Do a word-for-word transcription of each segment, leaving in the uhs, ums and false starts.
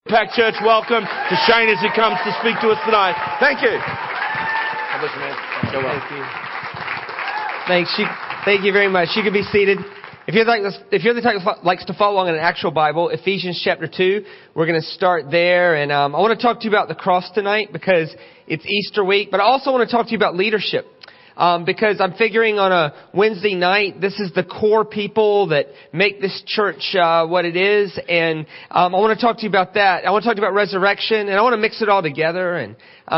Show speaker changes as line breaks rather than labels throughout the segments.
Impact Church, welcome to Shane as he comes to speak to us tonight. Thank you. God bless you, man. So well.
Thank you. Thanks. You, thank you very much. You can be seated. If you're like this, if you're the type that likes to follow along in an actual Bible, Ephesians chapter two, we're going to start there. And um, I want to talk to you about the cross tonight because it's Easter week. But I also want to talk to you about leadership. Um, because I'm figuring on a Wednesday night, this is the core people that make this church uh, what it is, and um, I want to talk to you about that. I want to talk to you about resurrection, and I want to mix it all together. And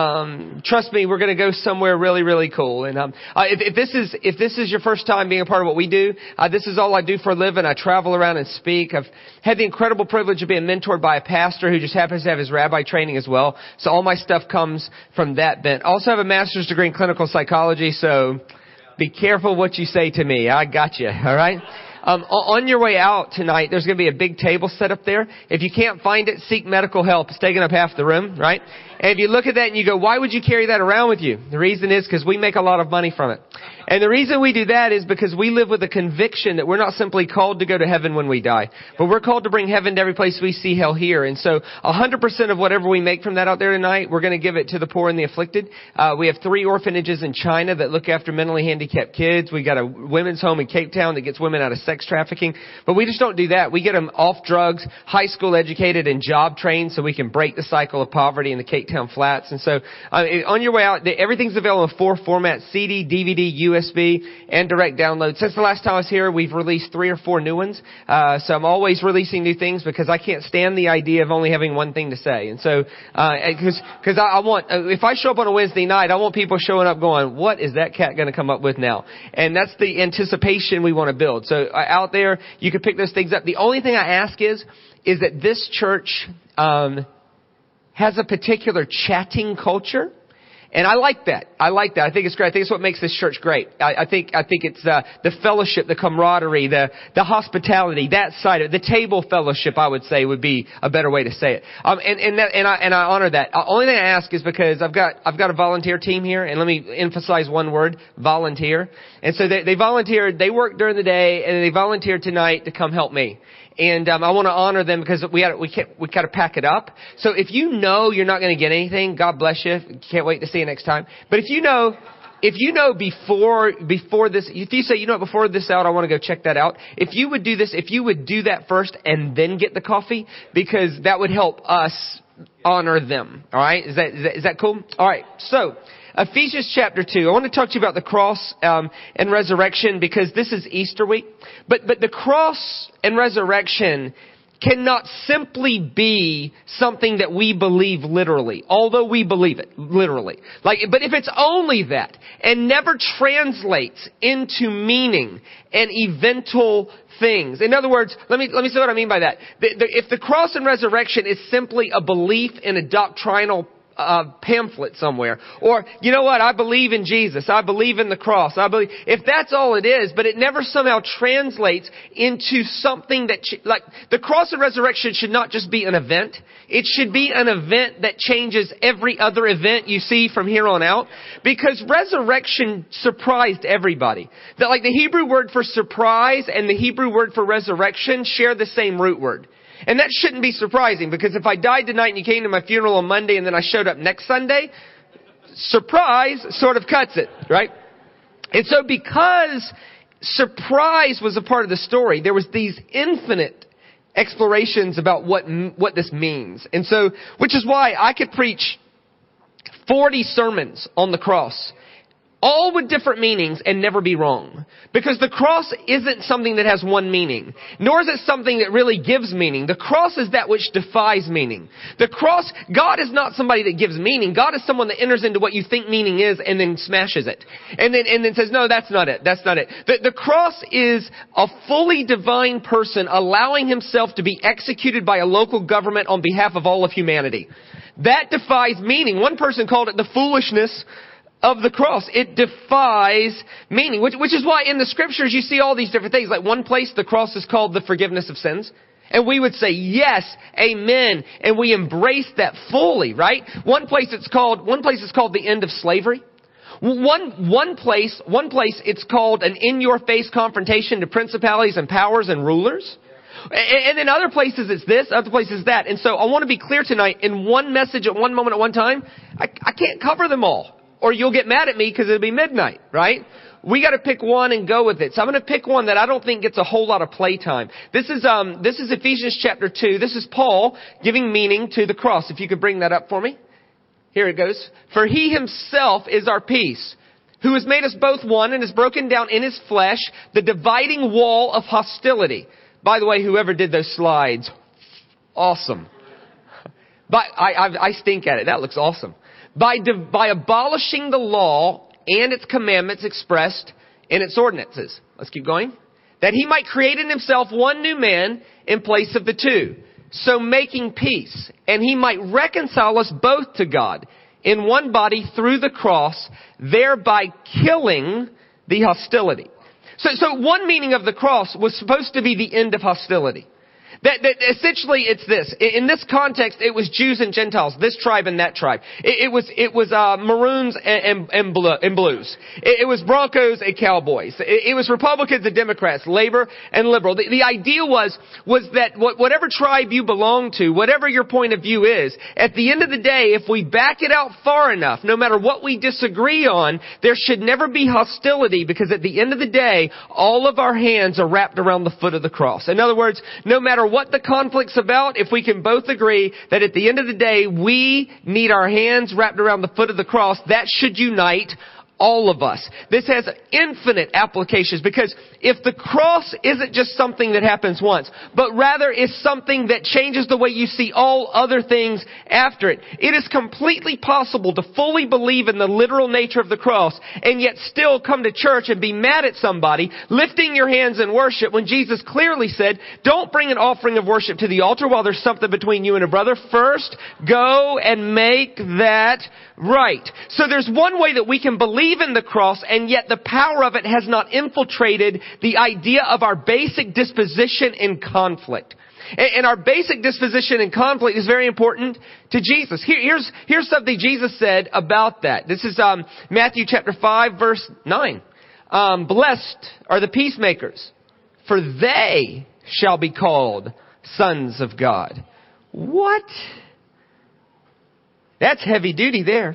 um, trust me, we're going to go somewhere really, really cool. And um, uh, if, if this is if this is your first time being a part of what we do, uh, this is all I do for a living. I travel around and speak. I've had the incredible privilege of being mentored by a pastor who just happens to have his rabbi training as well. So all my stuff comes from that bent. I also have a master's degree in clinical psychology. So So be careful what you say to me. I got you. All right. Um, on your way out tonight, there's going to be a big table set up there. If you can't find it, seek medical help. It's taking up half the room, right? And if you look at that and you go, why would you carry that around with you? The reason is because we make a lot of money from it. And the reason we do that is because we live with a conviction that we're not simply called to go to heaven when we die, but we're called to bring heaven to every place we see hell here. And so one hundred percent of whatever we make from that out there tonight, we're going to give it to the poor and the afflicted. Uh, we have three orphanages in China that look after mentally handicapped kids. We got a women's home in Cape Town that gets women out of sex trafficking. But we just don't do that. We get them off drugs, high school educated, and job trained so we can break the cycle of poverty in the Cape Town flats. And so uh, on your way out, everything's available in four formats: C D, D V D, U S B, and direct download. Since the last time I was here, we've released three or four new ones. Uh, so I'm always releasing new things because I can't stand the idea of only having one thing to say. And so, uh, cause, cause I, I want, uh, if I show up on a Wednesday night, I want people showing up going, what is that cat going to come up with now? And that's the anticipation we want to build. So uh, out there, you can pick those things up. The only thing I ask is, is that this church, um, has a particular chatting culture. And I like that. I like that. I think it's great. I think it's what makes this church great. I, I think, I think it's, uh, the fellowship, the camaraderie, the, the hospitality, that side of it, the table fellowship, I would say would be a better way to say it. Um, and, and that, and I, and I honor that. Uh, only thing I ask is because I've got, I've got a volunteer team here, and let me emphasize one word, volunteer. And so they, they volunteered, they worked during the day, and they volunteered tonight to come help me. And um, I want to honor them because we had, we can't, we got to pack it up. So if you know you're not going to get anything, God bless you. Can't wait to see you next time. But if you know, if you know before before this, if you say, you know what, before this out, I want to go check that out. If you would do this, if you would do that first and then get the coffee, because that would help us honor them. All right, is that is that, is that cool? All right, so. Ephesians chapter two. I want to talk to you about the cross um, and resurrection because this is Easter week. But but the cross and resurrection cannot simply be something that we believe literally, although we believe it literally. Like, but if it's only that and never translates into meaning and eventual things. In other words, let me let me say what I mean by that. The, the, if the cross and resurrection is simply a belief in a doctrinal Uh, pamphlet somewhere, or you know what, I believe in Jesus, I believe in the cross, I believe, if that's all it is, but it never somehow translates into something that, ch- like, the cross and resurrection should not just be an event, it should be an event that changes every other event you see from here on out, because resurrection surprised everybody. That, like, the Hebrew word for surprise and the Hebrew word for resurrection share the same root word. And that shouldn't be surprising, because if I died tonight and you came to my funeral on Monday and then I showed up next Sunday, surprise sort of cuts it, right? And so because surprise was a part of the story, there was these infinite explorations about what what this means. And so, which is why I could preach forty sermons on the cross, all with different meanings, and never be wrong. Because the cross isn't something that has one meaning. Nor is it something that really gives meaning. The cross is that which defies meaning. The cross, God is not somebody that gives meaning. God is someone that enters into what you think meaning is and then smashes it. And then, and then says, no, that's not it. That's not it. The, the cross is a fully divine person allowing himself to be executed by a local government on behalf of all of humanity. That defies meaning. One person called it the foolishness of the cross. It defies meaning, which, which is why in the scriptures you see all these different things. Like one place the cross is called the forgiveness of sins. And we would say, yes, amen. And we embrace that fully, right? One place it's called, one place it's called the end of slavery. One, one place, one place it's called an in-your-face confrontation to principalities and powers and rulers. And then other places it's this, other places that. And so I want to be clear tonight, in one message at one moment at one time, I, I can't cover them all. Or you'll get mad at me because it'll be midnight, right? We got to pick one and go with it. So I'm going to pick one that I don't think gets a whole lot of playtime. This is um this is Ephesians chapter two. This is Paul giving meaning to the cross. If you could bring that up for me. Here it goes. For he himself is our peace, who has made us both one and has broken down in his flesh the dividing wall of hostility. By the way, whoever did those slides, awesome. But I I, I stink at it. That looks awesome. By by abolishing the law and its commandments expressed in its ordinances. Let's keep going. That he might create in himself one new man in place of the two, so making peace, and he might reconcile us both to God in one body through the cross, thereby killing the hostility. So, so one meaning of the cross was supposed to be the end of hostility. That, that essentially it's this. In this context, it was Jews and Gentiles, this tribe and that tribe. It, it was it was uh, maroons and, and, and, blue, and blues. It, it was Broncos and Cowboys. It, it was Republicans and Democrats, labor and liberal. The, the idea was was that what, whatever tribe you belong to, whatever your point of view is, at the end of the day, if we back it out far enough, no matter what we disagree on, there should never be hostility, because at the end of the day, all of our hands are wrapped around the foot of the cross. In other words, no matter what the conflict's about, if we can both agree that at the end of the day, we need our hands wrapped around the foot of the cross, that should unite all of us. This has infinite applications, because if the cross isn't just something that happens once, but rather is something that changes the way you see all other things after it, it is completely possible to fully believe in the literal nature of the cross and yet still come to church and be mad at somebody, lifting your hands in worship, when Jesus clearly said, don't bring an offering of worship to the altar while there's something between you and a brother. First, go and make that right. So there's one way that we can believe in the cross, and yet the power of it has not infiltrated the idea of our basic disposition in conflict. And our basic disposition in conflict is very important to Jesus. Here, here's, here's something Jesus said about that. This is um, Matthew chapter five, verse nine. Um, Blessed are the peacemakers, for they shall be called sons of God. What? That's heavy duty there.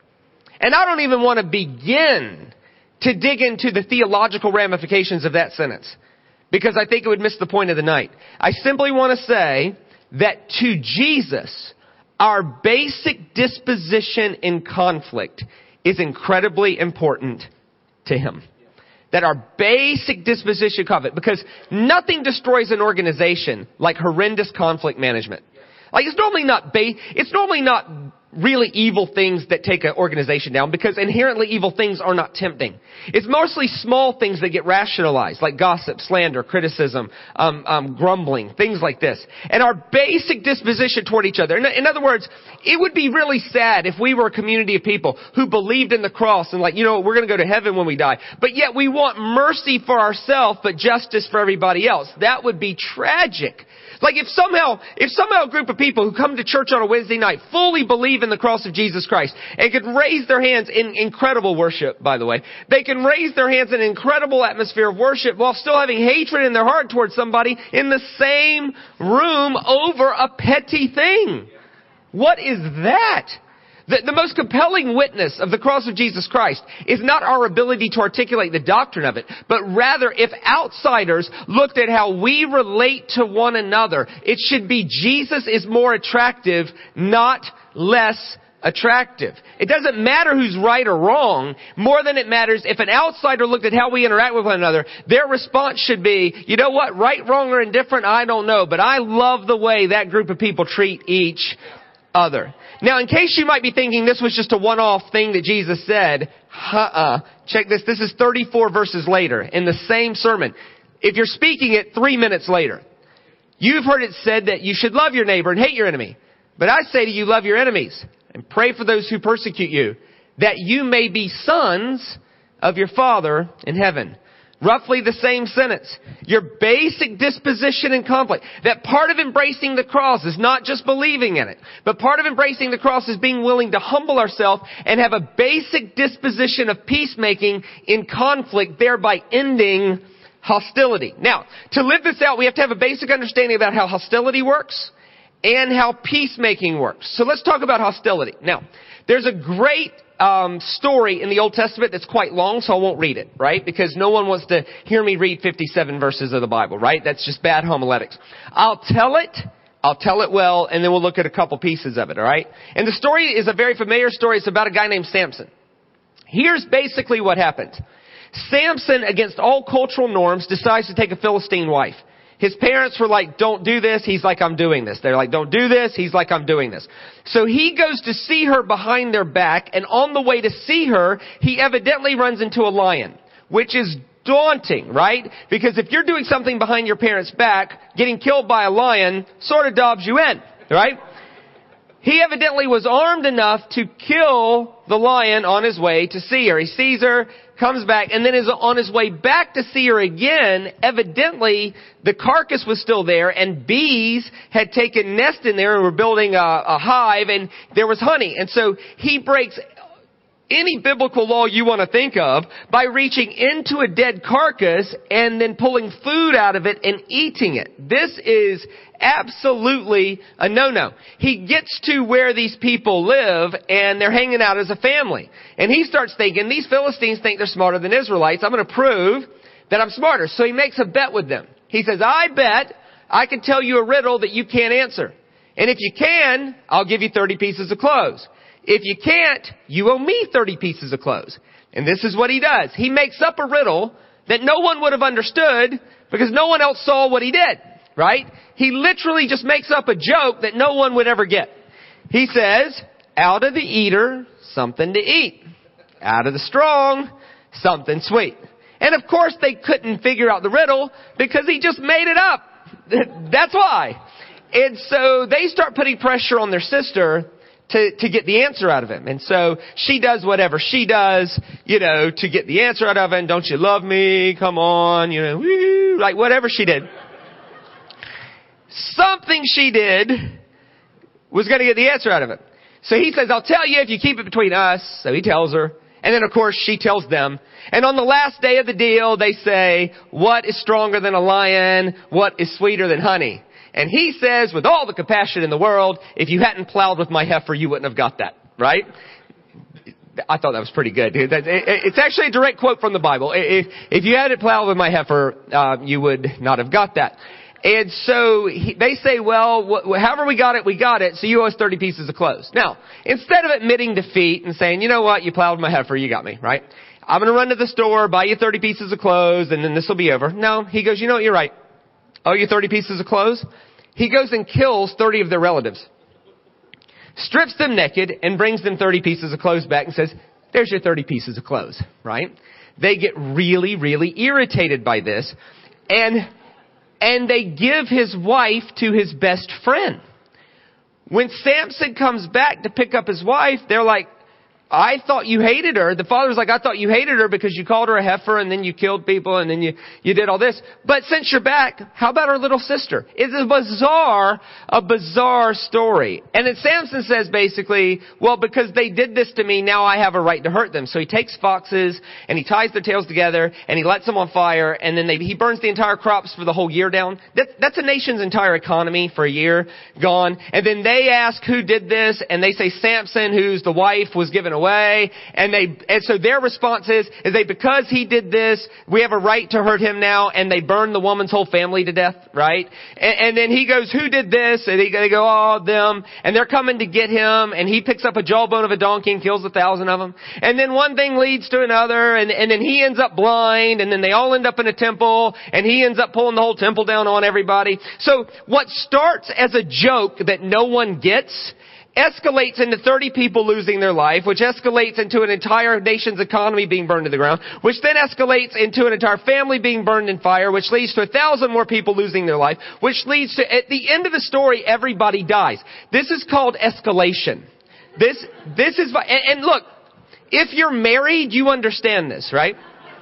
And I don't even want to begin to dig into the theological ramifications of that sentence, because I think it would miss the point of the night. I simply want to say that to Jesus, our basic disposition in conflict is incredibly important to him. That our basic disposition in conflict, because nothing destroys an organization like horrendous conflict management. Like it's normally not ba- it's normally not really evil things that take an organization down, because inherently evil things are not tempting. It's mostly small things that get rationalized, like gossip, slander, criticism, um, um, grumbling, things like this. And our basic disposition toward each other. In, in other words, it would be really sad if we were a community of people who believed in the cross and like, you know, we're going to go to heaven when we die. But yet we want mercy for ourselves, but justice for everybody else. That would be tragic. Like if somehow, if somehow a group of people who come to church on a Wednesday night fully believe in the cross of Jesus Christ and could raise their hands in incredible worship, by the way, they can raise their hands in an incredible atmosphere of worship while still having hatred in their heart towards somebody in the same room over a petty thing. What is that? The, the most compelling witness of the cross of Jesus Christ is not our ability to articulate the doctrine of it, but rather if outsiders looked at how we relate to one another, it should be Jesus is more attractive, not less attractive. It doesn't matter who's right or wrong. More than it matters, if an outsider looked at how we interact with one another, their response should be, you know what, right, wrong, or indifferent, I don't know, but I love the way that group of people treat each other. Now, in case you might be thinking this was just a one-off thing that Jesus said, uh-uh. Check this. This is thirty-four verses later in the same sermon. If you're speaking it three minutes later, you've heard it said that you should love your neighbor and hate your enemy. But I say to you, love your enemies and pray for those who persecute you, that you may be sons of your Father in heaven. Roughly the same sentence. Your basic disposition in conflict. That part of embracing the cross is not just believing in it, but part of embracing the cross is being willing to humble ourselves and have a basic disposition of peacemaking in conflict, thereby ending hostility. Now, to live this out, we have to have a basic understanding about how hostility works and how peacemaking works. So let's talk about hostility. Now, there's a great um, story in the Old Testament that's quite long, so I won't read it, right? Because no one wants to hear me read fifty-seven verses of the Bible, right? That's just bad homiletics. I'll tell it. I'll tell it well, and then we'll look at a couple pieces of it, all right? And the story is a very familiar story. It's about a guy named Samson. Here's basically what happened. Samson, against all cultural norms, decides to take a Philistine wife. His parents were like, don't do this. He's like, I'm doing this. They're like, don't do this. He's like, I'm doing this. So he goes to see her behind their back, and on the way to see her, he evidently runs into a lion, which is daunting, right? Because if you're doing something behind your parents' back, getting killed by a lion sort of dobs you in, right? He evidently was armed enough to kill the lion on his way to see her. He sees her, comes back, and then is on his way back to see her again. Evidently, the carcass was still there, and bees had taken nest in there and were building a, a hive, and there was honey. And so he breaks any biblical law you want to think of by reaching into a dead carcass and then pulling food out of it and eating it. This is absolutely a no-no. He gets to where these people live, and they're hanging out as a family. And he starts thinking, these Philistines think they're smarter than Israelites. I'm going to prove that I'm smarter. So he makes a bet with them. He says, I bet I can tell you a riddle that you can't answer. And if you can, I'll give you thirty pieces of clothes. If you can't, you owe me thirty pieces of clothes. And this is what he does. He makes up a riddle that no one would have understood because no one else saw what he did, right? He literally just makes up a joke that no one would ever get. He says, out of the eater, something to eat. Out of the strong, something sweet. And of course they couldn't figure out the riddle because he just made it up. That's why. And so they start putting pressure on their sister To, to get the answer out of him. And so she does whatever she does, you know, to get the answer out of him. Don't you love me? Come on, you know, woo, like whatever she did. Something she did was going to get the answer out of him. So he says, I'll tell you if you keep it between us. So he tells her. And then, of course, she tells them. And on the last day of the deal, they say, what is stronger than a lion? What is sweeter than honey? And he says, with all the compassion in the world, if you hadn't plowed with my heifer, you wouldn't have got that, right? I thought that was pretty good. It's actually a direct quote from the Bible. If, if you hadn't plowed with my heifer, uh, you would not have got that. And so he, they say, well, wh- however we got it, we got it, so you owe us thirty pieces of clothes. Now, instead of admitting defeat and saying, you know what, you plowed with my heifer, you got me, right? I'm going to run to the store, buy you thirty pieces of clothes, and then this will be over. No, he goes, you know what, you're right. Owe you thirty pieces of clothes? He goes and kills thirty of their relatives, strips them naked, and brings them thirty pieces of clothes back and says, there's your thirty pieces of clothes, right? They get really, really irritated by this, and and they give his wife to his best friend. When Samson comes back to pick up his wife, they're like, I thought you hated her. The father's like, I thought you hated her because you called her a heifer and then you killed people and then you, you did all this. But since you're back, how about her little sister? It's a bizarre, a bizarre story. And then Samson says basically, well, because they did this to me, now I have a right to hurt them. So he takes foxes and he ties their tails together and he lets them on fire and then they, he burns the entire crops for the whole year down. That, that's a nation's entire economy for a year gone. And then they ask who did this and they say Samson, who's the wife, was given away. Way, and they, and so their response is, is they, because he did this, we have a right to hurt him now, and they burn the woman's whole family to death, right? And, and then he goes, who did this? And they, they go, oh, them, and they're coming to get him, and he picks up a jawbone of a donkey and kills a thousand of them. And then one thing leads to another, and, and then he ends up blind, and then they all end up in a temple, and he ends up pulling the whole temple down on everybody. So what starts as a joke that no one gets escalates into thirty people losing their life, which escalates into an entire nation's economy being burned to the ground, which then escalates into an entire family being burned in fire, which leads to a thousand more people losing their life, which leads to, at the end of the story, everybody dies. This is called escalation. This, this is, and, and look, if you're married, you understand this, right?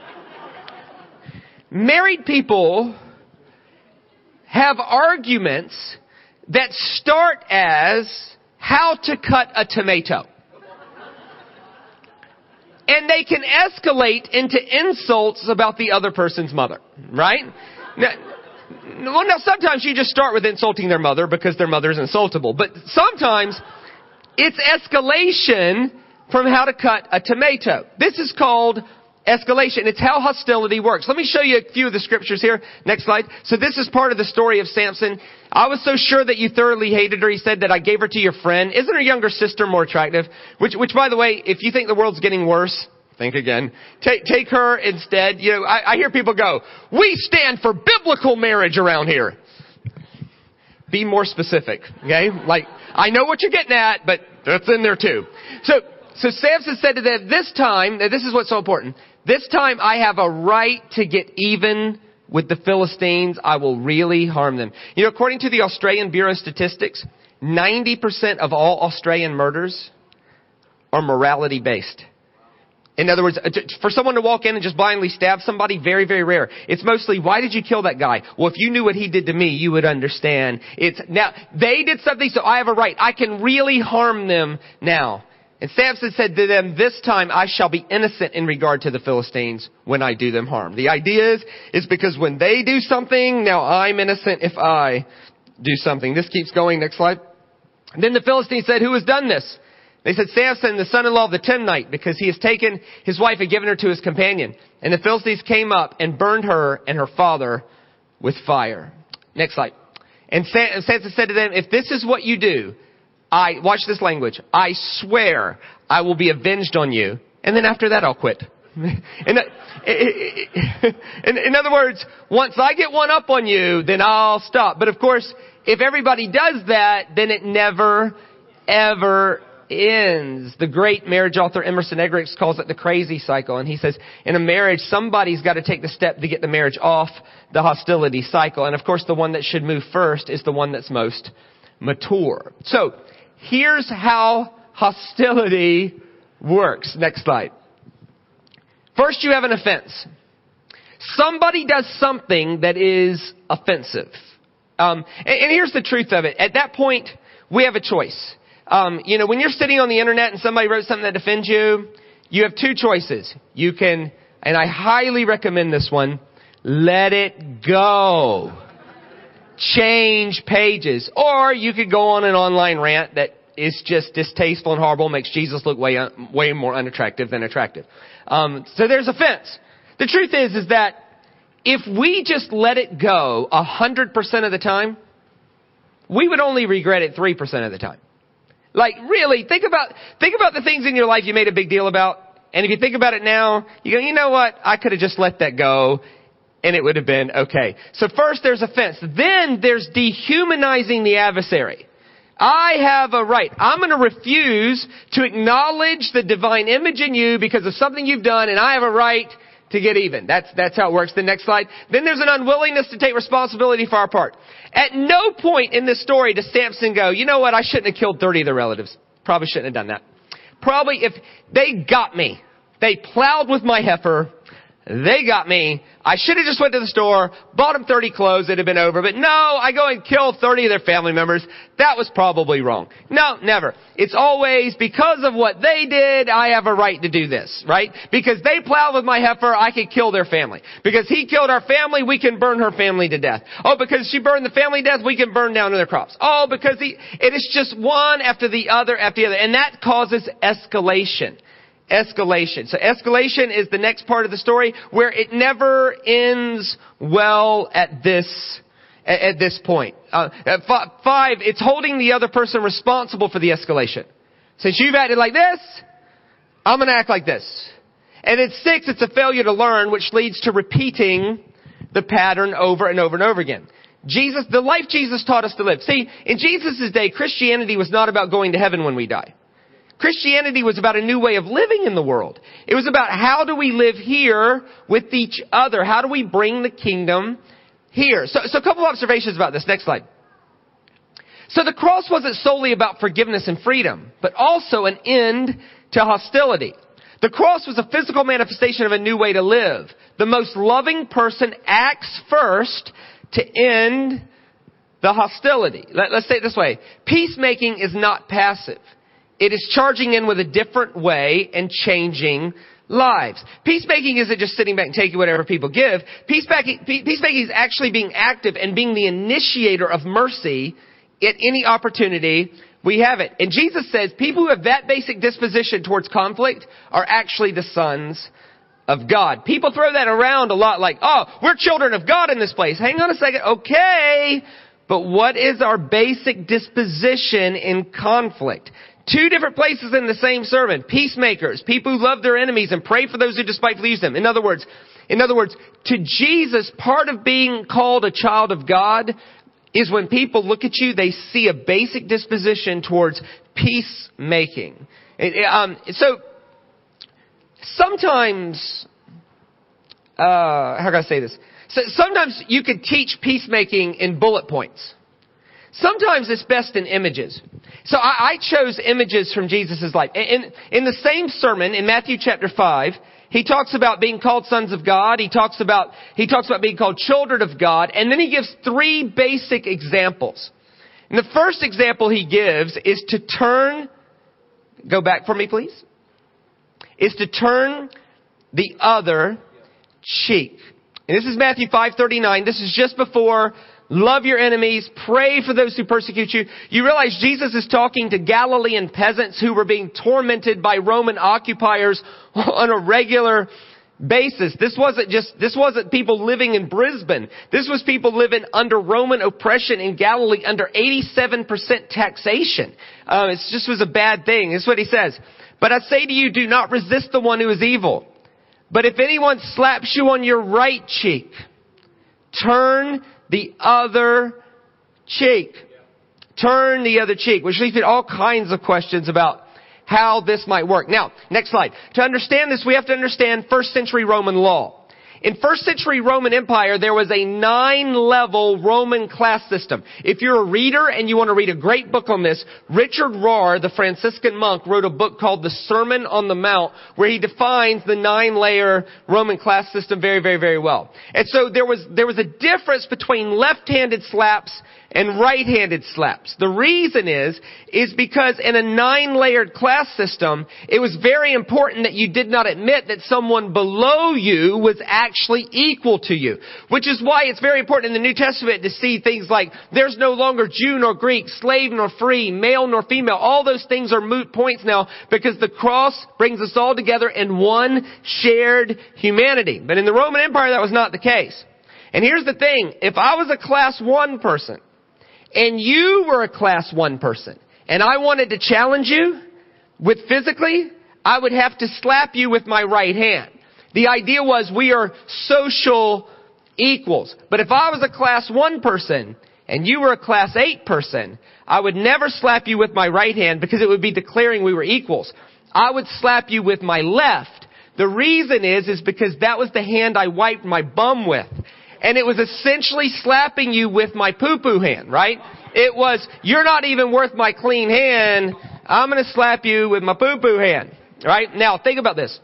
Married people have arguments that start as how to cut a tomato. And they can escalate into insults about the other person's mother, right? Now, well, now sometimes you just start with insulting their mother because their mother is insultable. But sometimes it's escalation from how to cut a tomato. This is called escalation. It's how hostility works. Let me show you a few of the scriptures here. Next slide. So this is part of the story of Samson. I was so sure that you thoroughly hated her. He said that I gave her to your friend. Isn't her younger sister more attractive? Which, which by the way, if you think the world's getting worse, think again. Take, take her instead. You know, I, I hear people go, we stand for biblical marriage around here. Be more specific. Okay. Like, I know what you're getting at, but that's in there too. So, so Samson said to them, this time, this is what's so important. This time I have a right to get even with the Philistines. I will really harm them. You know, according to the Australian Bureau of Statistics, ninety percent of all Australian murders are morality based. In other words, for someone to walk in and just blindly stab somebody, very, very rare. It's mostly, why did you kill that guy? Well, if you knew what he did to me, you would understand. It's now, they did something, so I have a right. I can really harm them now. And Samson said to them, this time I shall be innocent in regard to the Philistines when I do them harm. The idea is, is because when they do something, now I'm innocent if I do something. This keeps going. Next slide. And then the Philistines said, who has done this? They said, Samson, the son-in-law of the Timnite, because he has taken his wife and given her to his companion. And the Philistines came up and burned her and her father with fire. Next slide. And Samson said to them, if this is what you do, I, watch this language, I swear I will be avenged on you. And then after that, I'll quit. in, in, in other words, once I get one up on you, then I'll stop. But of course, if everybody does that, then it never, ever ends. The great marriage author Emerson Eggerichs calls it the crazy cycle. And he says, in a marriage, somebody's got to take the step to get the marriage off the hostility cycle. And of course, the one that should move first is the one that's most mature. So, here's how hostility works. Next slide. First, you have an offense. Somebody does something that is offensive. Um, and, and here's the truth of it. At that point, we have a choice. Um, you know, when you're sitting on the internet and somebody wrote something that offends you, you have two choices. You can, and I highly recommend this one, let it go. Change pages. Or you could go on an online rant that is just distasteful and horrible, makes Jesus look way, way more unattractive than attractive. Um, so there's offense. The truth is, is that if we just let it go a hundred percent of the time, we would only regret it three percent of the time. Like, really, think about, think about the things in your life you made a big deal about. And if you think about it now, you go, you know what? I could have just let that go. And it would have been okay. So first there's offense. Then there's dehumanizing the adversary. I have a right. I'm going to refuse to acknowledge the divine image in you because of something you've done, and I have a right to get even. That's, that's how it works. The next slide. Then there's an unwillingness to take responsibility for our part. At no point in this story does Samson go, you know what? I shouldn't have killed thirty of their relatives. Probably shouldn't have done that. Probably if they got me, they plowed with my heifer, they got me. I should have just went to the store, bought them thirty clothes, it'd have been over. But no, I go and kill thirty of their family members. That was probably wrong. No, never. It's always because of what they did, I have a right to do this, right? Because they plowed with my heifer, I could kill their family. Because he killed our family, we can burn her family to death. Oh, because she burned the family to death, we can burn down their crops. Oh, because he, it is just one after the other after the other. And that causes escalation. Escalation. So escalation is the next part of the story where it never ends well at this, at, at this point. Uh, at f- five, it's holding the other person responsible for the escalation. Since you've acted like this, I'm going to act like this. And at six, it's a failure to learn, which leads to repeating the pattern over and over and over again. Jesus, the life Jesus taught us to live. See, in Jesus' day, Christianity was not about going to heaven when we die. Christianity was about a new way of living in the world. It was about how do we live here with each other? How do we bring the kingdom here? So, so a couple of observations about this. Next slide. So the cross wasn't solely about forgiveness and freedom, but also an end to hostility. The cross was a physical manifestation of a new way to live. The most loving person acts first to end the hostility. Let, let's say it this way. Peacemaking is not passive. It is charging in with a different way and changing lives. Peacemaking isn't just sitting back and taking whatever people give. Peacemaking, peacemaking is actually being active and being the initiator of mercy at any opportunity we have it. And Jesus says people who have that basic disposition towards conflict are actually the sons of God. People throw that around a lot like, oh, we're children of God in this place. Hang on a second. Okay. But what is our basic disposition in conflict? Two different places in the same sermon. Peacemakers, people who love their enemies and pray for those who despitefully use them. In other words, in other words, to Jesus, part of being called a child of God is when people look at you, they see a basic disposition towards peacemaking. It, it, um, so, sometimes, uh, how can I say this? So sometimes you could teach peacemaking in bullet points. Sometimes it's best in images. So I, I chose images from Jesus' life. In, in the same sermon, in Matthew chapter five, he talks about being called sons of God. He talks about, he talks about being called children of God. And then he gives three basic examples. And the first example he gives is to turn, go back for me please, is to turn the other cheek. And this is Matthew five thirty-nine. This is just before love your enemies, pray for those who persecute you. You realize Jesus is talking to Galilean peasants who were being tormented by Roman occupiers on a regular basis. This wasn't just, this wasn't people living in Brisbane. This was people living under Roman oppression in Galilee under eighty-seven percent taxation. Uh, it just was a bad thing. This is what he says. But I say to you, do not resist the one who is evil. But if anyone slaps you on your right cheek, turn the other cheek. Turn the other cheek. Which leads to all kinds of questions about how this might work. Now, next slide. To understand this, we have to understand first century Roman law. In first century Roman Empire, there was a nine-level Roman class system. If you're a reader and you want to read a great book on this, Richard Rohr, the Franciscan monk, wrote a book called The Sermon on the Mount, where he defines the nine-layer Roman class system very, very, very well. And so there was, there was a difference between left-handed slaps and right-handed slaps. The reason is, is because in a nine-layered class system, it was very important that you did not admit that someone below you was actually equal to you. Which is why it's very important in the New Testament to see things like, there's no longer Jew nor Greek, slave nor free, male nor female. All those things are moot points now because the cross brings us all together in one shared humanity. But in the Roman Empire, that was not the case. And here's the thing, if I was a class one person, and you were a class one person, and I wanted to challenge you with physically, I would have to slap you with my right hand. The idea was we are social equals. But if I was a class one person, and you were a class eight person, I would never slap you with my right hand because it would be declaring we were equals. I would slap you with my left. The reason is, is because that was the hand I wiped my bum with. And it was essentially slapping you with my poo-poo hand, right? It was, you're not even worth my clean hand. I'm going to slap you with my poo-poo hand, right? Now, think about this.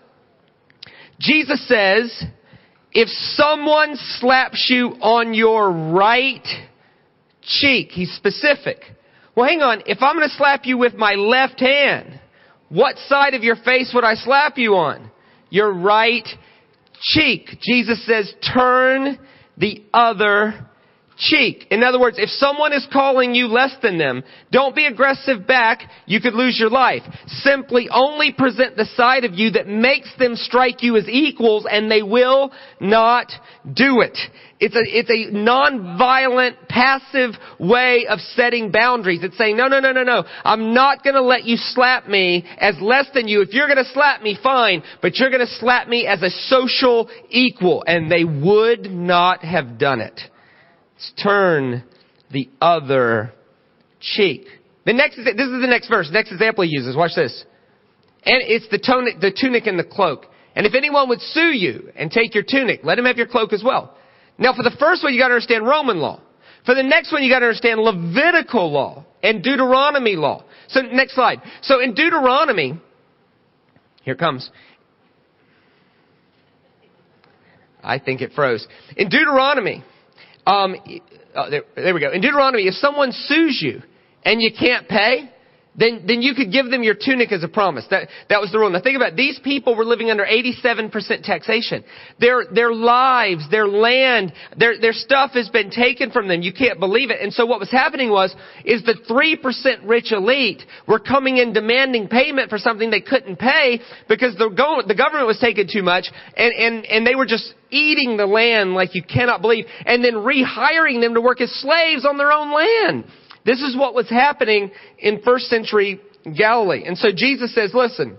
Jesus says, if someone slaps you on your right cheek, he's specific. Well, hang on. If I'm going to slap you with my left hand, what side of your face would I slap you on? Your right cheek. Jesus says, turn the other cheek. In other words, if someone is calling you less than them, don't be aggressive back. You could lose your life. Simply only present the side of you that makes them strike you as equals, and they will not do it. It's a, it's a non-violent, passive way of setting boundaries. It's saying, no, no, no, no, no. I'm not going to let you slap me as less than you. If you're going to slap me, fine. But you're going to slap me as a social equal. And they would not have done it. Let's turn the other cheek. The next, this is the next verse. Next example he uses. Watch this. And it's the tunic, the tunic and the cloak. And if anyone would sue you and take your tunic, let him have your cloak as well. Now, for the first one, you got to understand Roman law. For the next one, you got to understand Levitical law and Deuteronomy law. So, next slide. So, in Deuteronomy, here it comes. I think it froze. In Deuteronomy, um, oh, there, there we go. In Deuteronomy, if someone sues you and you can't pay, then, then you could give them your tunic as a promise. That, that was the rule. Now think about it. These people were living under eighty-seven percent taxation. Their, their lives, their land, their, their stuff has been taken from them. You can't believe it. And so what was happening was, is the three percent rich elite were coming in demanding payment for something they couldn't pay because the, go, the government was taking too much, and, and, and they were just eating the land like you cannot believe, and then rehiring them to work as slaves on their own land. This is what was happening in first century Galilee. And so Jesus says, listen,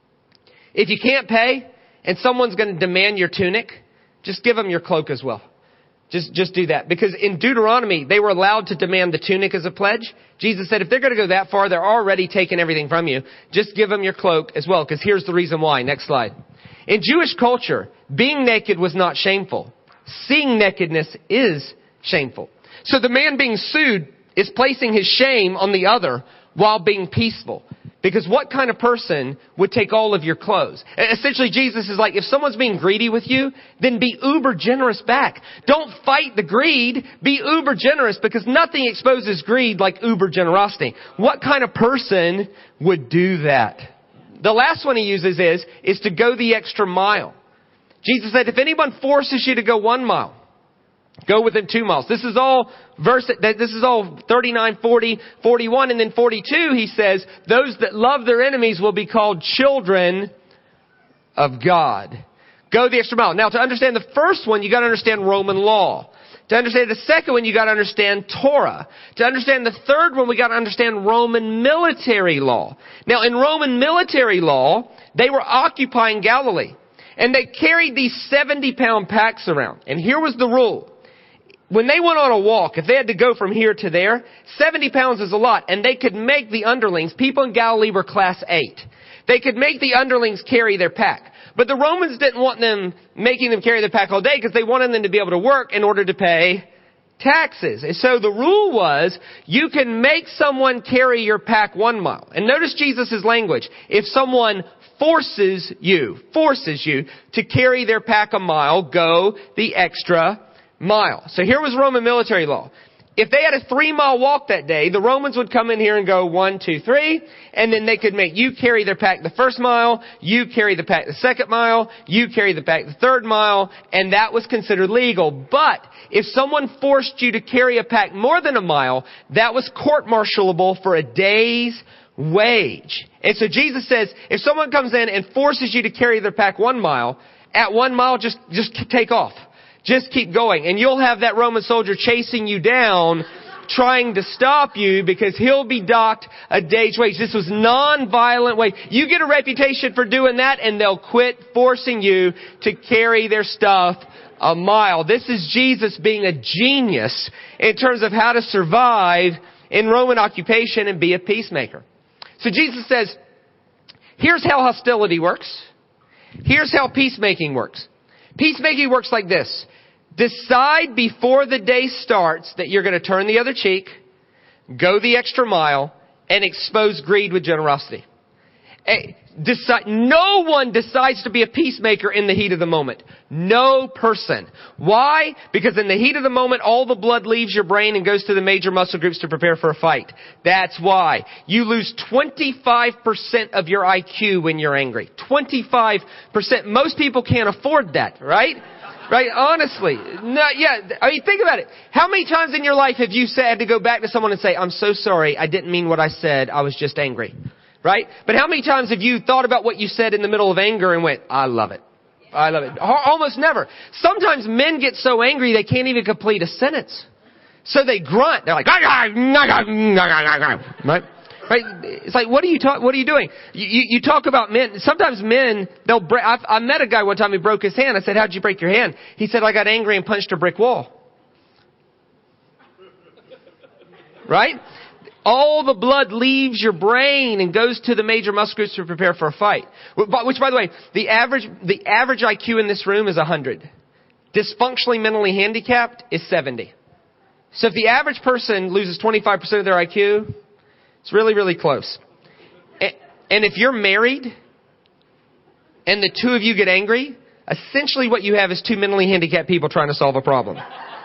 if you can't pay and someone's going to demand your tunic, just give them your cloak as well. Just, just do that. Because in Deuteronomy, they were allowed to demand the tunic as a pledge. Jesus said, if they're going to go that far, they're already taking everything from you. Just give them your cloak as well. Because here's the reason why. Next slide. In Jewish culture, being naked was not shameful. Seeing nakedness is shameful. So the man being sued is placing his shame on the other while being peaceful. Because what kind of person would take all of your clothes? Essentially, Jesus is like, if someone's being greedy with you, then be uber generous back. Don't fight the greed. Be uber generous, because nothing exposes greed like uber generosity. What kind of person would do that? The last one he uses is, is to go the extra mile. Jesus said, if anyone forces you to go one mile, go with them two miles. This is all verse, this is all thirty-nine, forty, forty-one, and then forty-two, he says, those that love their enemies will be called children of God. Go the extra mile. Now, to understand the first one, you got to understand Roman law. To understand the second one, you got to understand Torah. To understand the third one, we got to understand Roman military law. Now, in Roman military law, they were occupying Galilee. And they carried these seventy pound packs around. And here was the rule. When they went on a walk, if they had to go from here to there, seventy pounds is a lot. And they could make the underlings, people in Galilee were class eight. They could make the underlings carry their pack. But the Romans didn't want them making them carry their pack all day, because they wanted them to be able to work in order to pay taxes. And so the rule was, you can make someone carry your pack one mile. And notice Jesus' language. If someone forces you, forces you to carry their pack a mile, go the extra mile. So here was Roman military law. If they had a three mile walk that day, the Romans would come in here and go one, two, three, and then they could make you carry their pack the first mile, you carry the pack the second mile, you carry the pack the third mile, and that was considered legal. But if someone forced you to carry a pack more than a mile, that was court-martialable for a day's wage. And so Jesus says, if someone comes in and forces you to carry their pack one mile, at one mile, just, just take off. Just keep going. And you'll have that Roman soldier chasing you down, trying to stop you, because he'll be docked a day's wage. This was non-violent way. You get a reputation for doing that, and they'll quit forcing you to carry their stuff a mile. This is Jesus being a genius in terms of how to survive in Roman occupation and be a peacemaker. So Jesus says, here's how hostility works. Here's how peacemaking works. Peacemaking works like this. Decide before the day starts that you're going to turn the other cheek, go the extra mile, and expose greed with generosity. Decide, no one decides to be a peacemaker in the heat of the moment. No person. Why? Because in the heat of the moment, all the blood leaves your brain and goes to the major muscle groups to prepare for a fight. That's why. You lose twenty-five percent of your I Q when you're angry. twenty-five percent. Most people can't afford that, right? Right? Honestly. No, yeah. I mean, think about it. How many times in your life have you had to go back to someone and say, I'm so sorry, I didn't mean what I said, I was just angry. Right? But how many times have you thought about what you said in the middle of anger and went, I love it. I love it. Almost never. Sometimes men get so angry they can't even complete a sentence. So they grunt. They're like, right? Right? It's like, what are you talk, what are you doing? You, you, you talk about men. Sometimes men, they'll break. I, I met a guy one time who broke his hand. I said, how'd you break your hand? He said, I got angry and punched a brick wall. Right? All the blood leaves your brain and goes to the major muscle groups to prepare for a fight. Which, by the way, the average, the average I Q in this room is one hundred. Dysfunctionally mentally handicapped is seventy. So if the average person loses twenty-five percent of their I Q, it's really, really close. And if you're married and the two of you get angry, essentially what you have is two mentally handicapped people trying to solve a problem.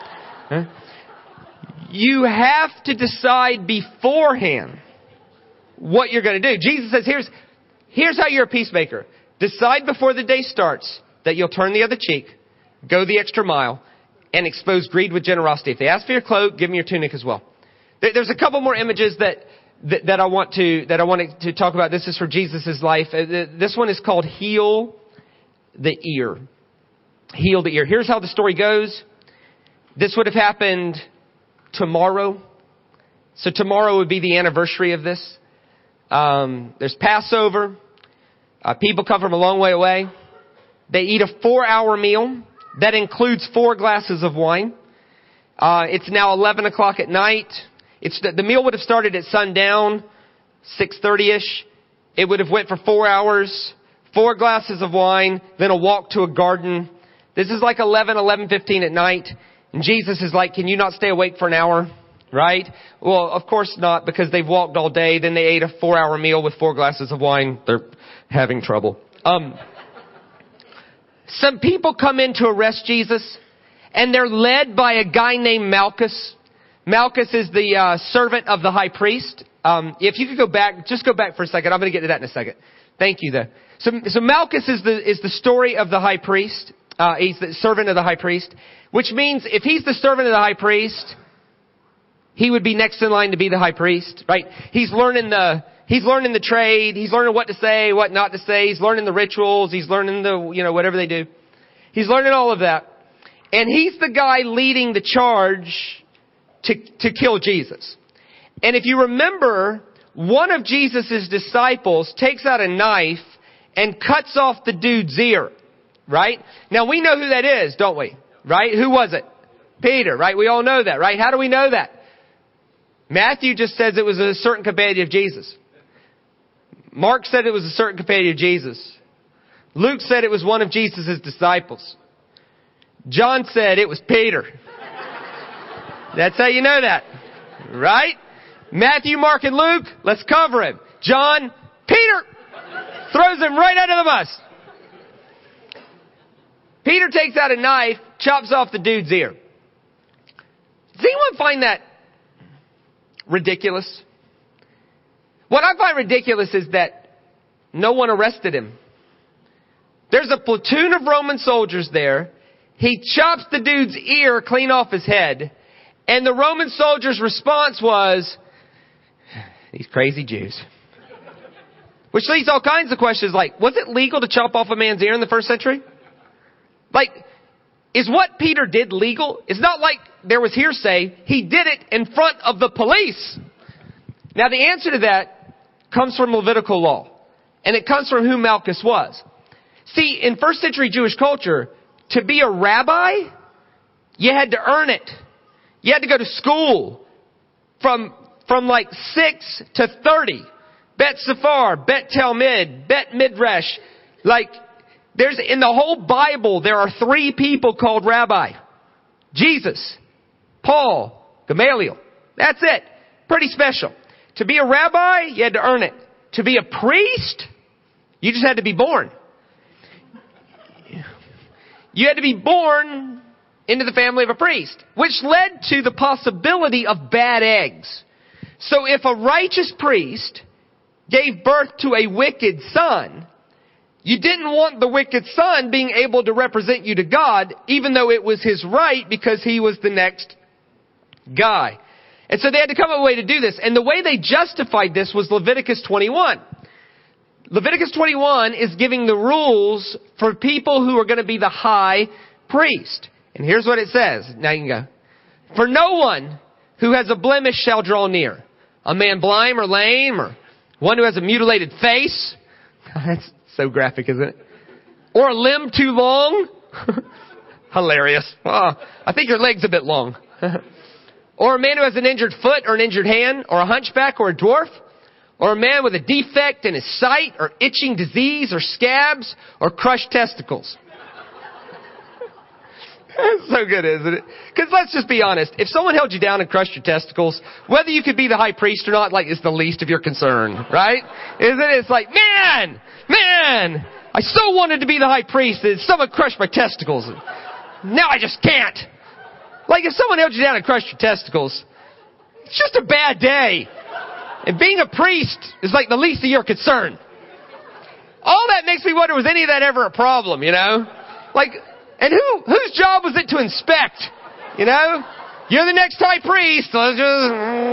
Huh? You have to decide beforehand what you're going to do. Jesus says, here's, here's how you're a peacemaker. Decide before the day starts that you'll turn the other cheek, go the extra mile, and expose greed with generosity. If they ask for your cloak, give them your tunic as well. There's a couple more images that, that, that I want to, that I want to talk about. This is for Jesus' life. This one is called Heal the Ear. Heal the ear. Here's how the story goes. This would have happened tomorrow. So tomorrow would be the anniversary of this. Um, there's Passover. Uh, people come from a long way away. They eat a four-hour meal. That includes four glasses of wine. Uh, it's now eleven o'clock at night. It's the, the meal would have started at sundown, six thirty-ish. It would have went for four hours, four glasses of wine, then a walk to a garden. This is like eleven, eleven fifteen at night. And Jesus is like, can you not stay awake for an hour? Right? Well, of course not, because they've walked all day. Then they ate a four-hour meal with four glasses of wine. They're having trouble. Um, some people come in to arrest Jesus, and they're led by a guy named Malchus. Malchus is the uh, servant of the high priest. Um, if you could go back, just go back for a second. I'm going to get to that in a second. Thank you, though. So, so Malchus is the is the story of the high priest. Uh, he's the servant of the high priest, which means if he's the servant of the high priest, he would be next in line to be the high priest, right? He's learning the he's learning the trade. He's learning what to say, what not to say. He's learning the rituals. He's learning the you know whatever they do. He's learning all of that, and he's the guy leading the charge to to kill Jesus. And if you remember, one of Jesus' disciples takes out a knife and cuts off the dude's ear. Right? Now we know who that is, don't we? Right? Who was it? Peter, right? We all know that, right? How do we know that? Matthew just says it was a certain companion of Jesus. Mark said it was a certain companion of Jesus. Luke said it was one of Jesus' disciples. John said it was Peter. That's how you know that. Right? Matthew, Mark, and Luke, let's cover him. John, Peter throws him right under the bus. Peter takes out a knife, chops off the dude's ear. Does anyone find that ridiculous? What I find ridiculous is that no one arrested him. There's a platoon of Roman soldiers there. He chops the dude's ear clean off his head. And the Roman soldiers' response was, these crazy Jews. Which leads to all kinds of questions like, was it legal to chop off a man's ear in the first century? Like, is what Peter did legal? It's not like there was hearsay. He did it in front of the police. Now, the answer to that comes from Levitical law. And it comes from who Malchus was. See, in first century Jewish culture, to be a rabbi, you had to earn it. You had to go to school from, from like six to thirty. Bet Sephar, Bet Talmud, Bet Midrash. Like, There's, in the whole Bible, there are three people called rabbi. Jesus, Paul, Gamaliel. That's it. Pretty special. To be a rabbi, you had to earn it. To be a priest, you just had to be born. You had to be born into the family of a priest, which led to the possibility of bad eggs. So if a righteous priest gave birth to a wicked son, you didn't want the wicked son being able to represent you to God, even though it was his right because he was the next guy. And so they had to come up with a way to do this. And the way they justified this was Leviticus twenty-one. Leviticus twenty-one is giving the rules for people who are going to be the high priest. And here's what it says. Now you can go. For no one who has a blemish shall draw near. A man blind or lame, or one who has a mutilated face. That's so graphic, isn't it? Or a limb too long. Hilarious. Oh, I think your leg's a bit long. Or a man who has an injured foot or an injured hand, or a hunchback or a dwarf, or a man with a defect in his sight, or itching disease, or scabs, or crushed testicles. That's so good, isn't it? Because let's just be honest. If someone held you down and crushed your testicles, whether you could be the high priest or not, like, is the least of your concern, right? Isn't it? It's like, man, man, I so wanted to be the high priest that someone crushed my testicles. Now I just can't. Like, if someone held you down and crushed your testicles, it's just a bad day. And being a priest is like the least of your concern. All that makes me wonder, was any of that ever a problem, you know? Like, and who, whose job was it to inspect? You know? You're the next high priest. Let's just,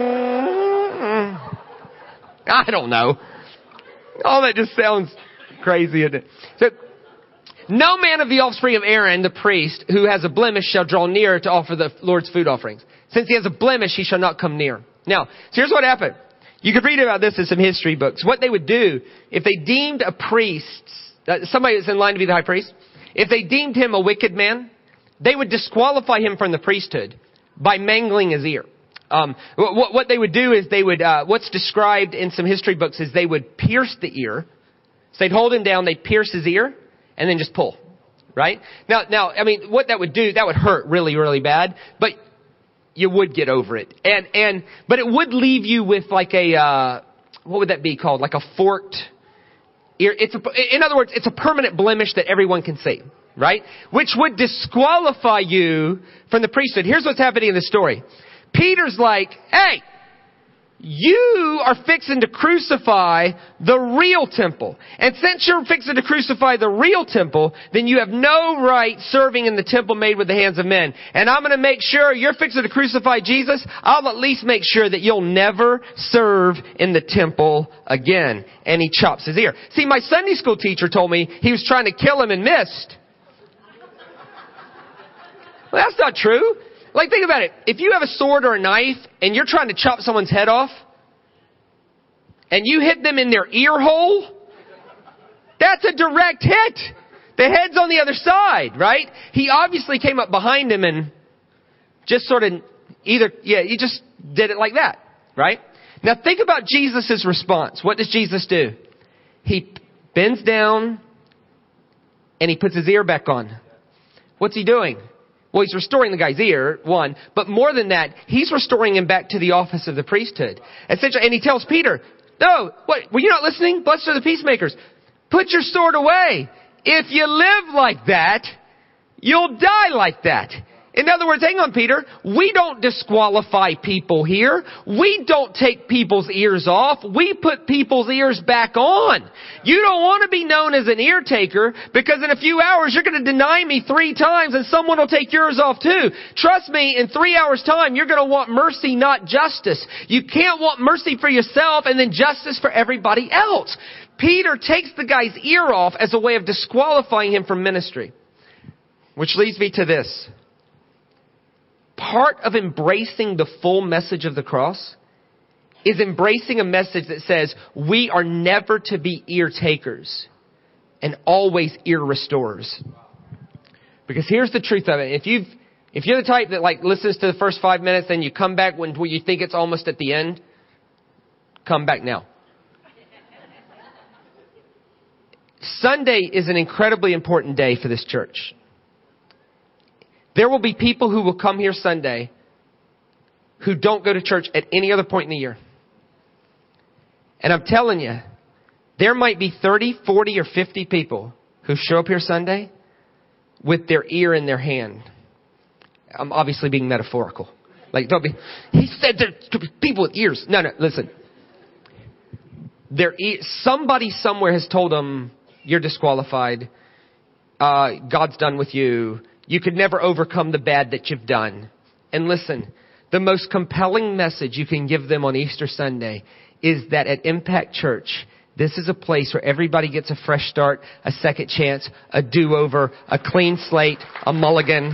I don't know. All that just sounds crazy, isn't it? So, no man of the offspring of Aaron, the priest, who has a blemish shall draw near to offer the Lord's food offerings. Since he has a blemish, he shall not come near. Now, so here's what happened. You could read about this in some history books. What they would do, if they deemed a priest, uh, somebody that's in line to be the high priest, if they deemed him a wicked man, they would disqualify him from the priesthood by mangling his ear. Um, what, what they would do is they would, uh, what's described in some history books is they would pierce the ear. So they'd hold him down, they'd pierce his ear, and then just pull. Right? Now, now, I mean, what that would do, that would hurt really, really bad, but you would get over it. And, and, but it would leave you with like a, uh, what would that be called? Like a forked ear. It's a, in other words, it's a permanent blemish that everyone can see. Right? Which would disqualify you from the priesthood. Here's what's happening in the story. Peter's like, hey, you are fixing to crucify the real temple. And since you're fixing to crucify the real temple, then you have no right serving in the temple made with the hands of men. And I'm going to make sure you're fixing to crucify Jesus. I'll at least make sure that you'll never serve in the temple again. And he chops his ear. See, my Sunday school teacher told me he was trying to kill him and missed. Well, that's not true. Like, think about it. If you have a sword or a knife and you're trying to chop someone's head off and you hit them in their ear hole, that's a direct hit. The head's on the other side, right? He obviously came up behind him and just sort of either, yeah, he just did it like that, right? Now think about Jesus' response. What does Jesus do? He bends down and he puts his ear back on. What's he doing? Well, he's restoring the guy's ear, one. But more than that, he's restoring him back to the office of the priesthood. Essentially, and he tells Peter, no, what, were you not listening? Blessed are the peacemakers. Put your sword away. If you live like that, you'll die like that. In other words, hang on, Peter. We don't disqualify people here. We don't take people's ears off. We put people's ears back on. You don't want to be known as an ear taker because in a few hours you're going to deny me three times and someone will take yours off too. Trust me, in three hours time you're going to want mercy, not justice. You can't want mercy for yourself and then justice for everybody else. Peter takes the guy's ear off as a way of disqualifying him from ministry. Which leads me to this. Part of embracing the full message of the cross is embracing a message that says we are never to be ear takers and always ear restorers. Because here's the truth of it. If you've, if you're the type that like listens to the first five minutes and you come back when, when you think it's almost at the end, come back now. Sunday is an incredibly important day for this church. There will be people who will come here Sunday who don't go to church at any other point in the year. And I'm telling you, there might be thirty, forty, or fifty people who show up here Sunday with their ear in their hand. I'm obviously being metaphorical. Like, don't be, he said there could be people with ears. No, no, listen. Their ear, somebody somewhere has told them, you're disqualified. Uh, God's done with you. You could never overcome the bad that you've done. And listen, the most compelling message you can give them on Easter Sunday is that at Impact Church, this is a place where everybody gets a fresh start, a second chance, a do-over, a clean slate, a mulligan.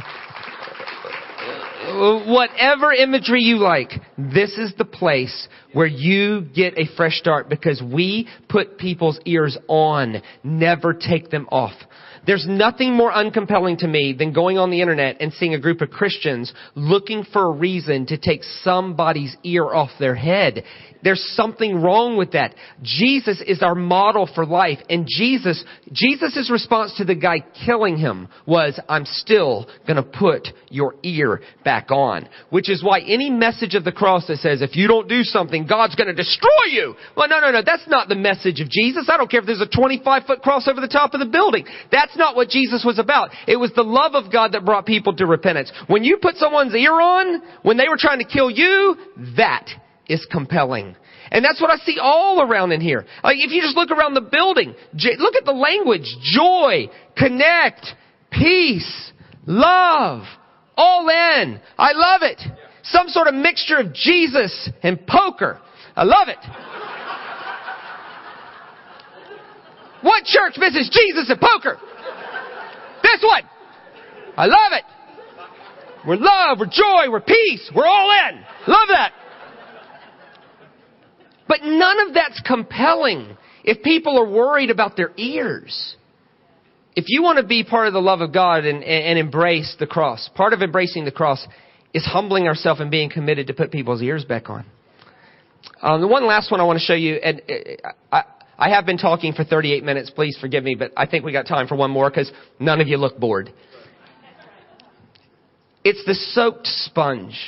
Whatever imagery you like, this is the place where you get a fresh start because we put people's ears on, never take them off. There's nothing more uncompelling to me than going on the internet and seeing a group of Christians looking for a reason to take somebody's ear off their head. There's something wrong with that. Jesus is our model for life. And Jesus, Jesus' response to the guy killing him was, I'm still going to put your ear back on. Which is why any message of the cross that says, if you don't do something, God's going to destroy you. Well, no, no, no. That's not the message of Jesus. I don't care if there's a twenty-five foot cross over the top of the building. That's not what Jesus was about. It was the love of God that brought people to repentance. When you put someone's ear on, when they were trying to kill you, that is compelling. And that's what I see all around in here. Like if you just look around the building, look at the language, joy, connect, peace, love, all in. I love it. Some sort of mixture of Jesus and poker. I love it. What church misses Jesus and poker? This one. I love it. We're love, we're joy, we're peace, we're all in. Love that. But none of that's compelling if people are worried about their ears. If you want to be part of the love of God and, and embrace the cross, part of embracing the cross is humbling ourselves and being committed to put people's ears back on. Um, the one last one I want to show you, and I, I have been talking for thirty-eight minutes. Please forgive me, but I think we got time for one more because none of you look bored. It's the soaked sponge.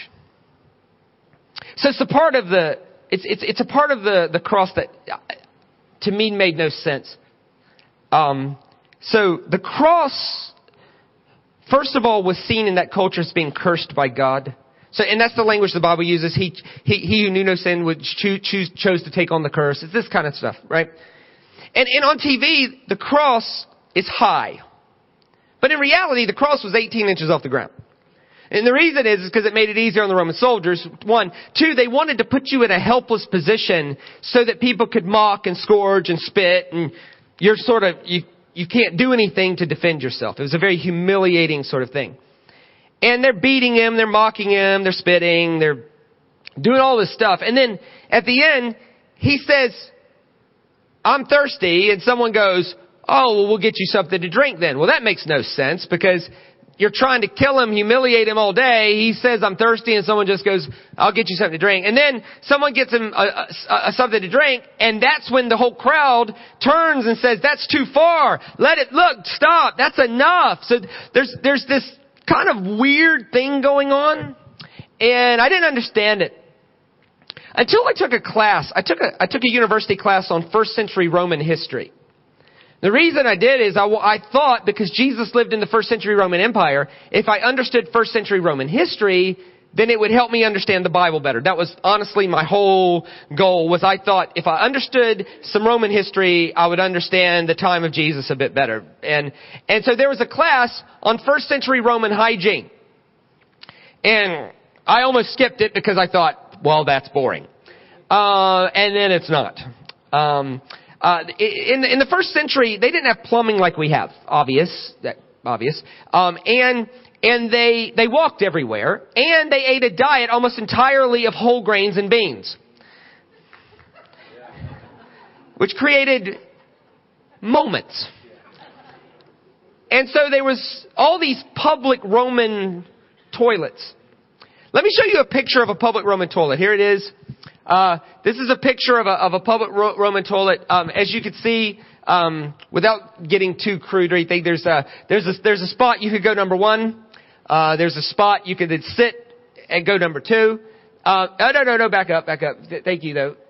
So it's a part of the it's it's it's a part of the the cross that to me made no sense. Um, so the cross, first of all, was seen in that culture as being cursed by God. So, and that's the language the Bible uses. He he he who knew no sin would choose, choose chose to take on the curse. It's this kind of stuff, right? And and on T V, the cross is high, but in reality, the cross was eighteen inches off the ground. And the reason is because it made it easier on the Roman soldiers. One. Two, they wanted to put you in a helpless position so that people could mock and scourge and spit and you're sort of, you, you can't do anything to defend yourself. It was a very humiliating sort of thing. And they're beating him, they're mocking him, they're spitting, they're doing all this stuff. And then at the end, he says, I'm thirsty. And someone goes, oh, well, we'll get you something to drink then. Well, that makes no sense because you're trying to kill him, humiliate him all day. He says, I'm thirsty, and someone just goes, I'll get you something to drink. And then someone gets him a, a, a, something to drink, and that's when the whole crowd turns and says, that's too far. Let it, look, stop. That's enough. So there's, there's this kind of weird thing going on, and I didn't understand it. Until I took a class, I took a, I took a university class on first century Roman history. The reason I did is I, I thought because Jesus lived in the first century Roman Empire, if I understood first century Roman history, then it would help me understand the Bible better. That was honestly my whole goal, was I thought if I understood some Roman history, I would understand the time of Jesus a bit better. And, and so there was a class on first century Roman hygiene. And I almost skipped it because I thought, well, that's boring. Uh, and then it's not. Um, Uh, in, in the first century, they didn't have plumbing like we have. Obvious. That, obvious. Um, and, and they, they walked everywhere. And they ate a diet almost entirely of whole grains and beans. Which created moments. And so there was all these public Roman toilets. Let me show you a picture of a public Roman toilet. Here it is. Uh, this is a picture of a, of a public Ro- Roman toilet. Um, as you can see, um, without getting too crude or anything, there's a, there's a, there's a spot you could go number one. Uh, there's a spot you could then sit and go number two. Uh, oh, no, no, no, back up, back up. Thank you, though.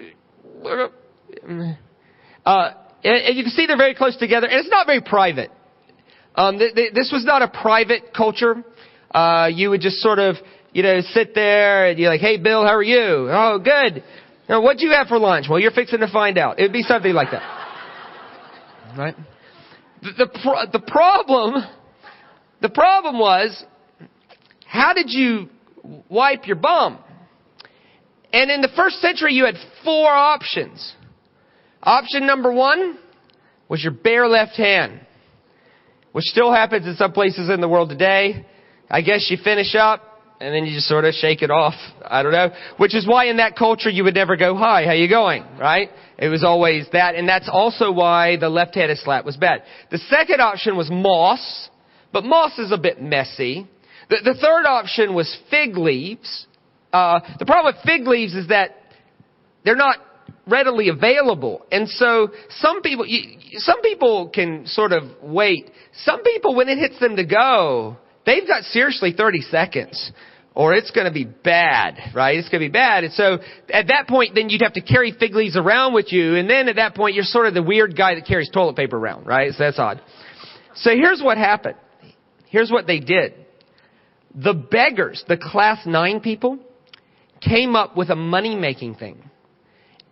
Uh, and, and you can see they're very close together, and it's not very private. Um, th- th- this was not a private culture. Uh, you would just sort of, you know, sit there and you're like, hey, Bill, how are you? Oh, good. Now, what'd you have for lunch? Well, you're fixing to find out. It would be something like that. Right? The, the, pro- the problem, the problem was, how did you wipe your bum? And in the first century, you had four options. Option number one was your bare left hand, which still happens in some places in the world today. I guess you finish up, and then you just sort of shake it off. I don't know. Which is why in that culture you would never go, hi, how you going? Right? It was always that. And that's also why the left-handed slap was bad. The second option was moss. But moss is a bit messy. The, the third option was fig leaves. Uh, the problem with fig leaves is that they're not readily available. And so some people, you, some people can sort of wait. Some people, when it hits them to go, they've got seriously thirty seconds. Or it's going to be bad, right? It's going to be bad. And so at that point, then you'd have to carry fig leaves around with you. And then at that point, you're sort of the weird guy that carries toilet paper around, right? So that's odd. So here's what happened. Here's what they did. The beggars, the class nine people, came up with a money-making thing.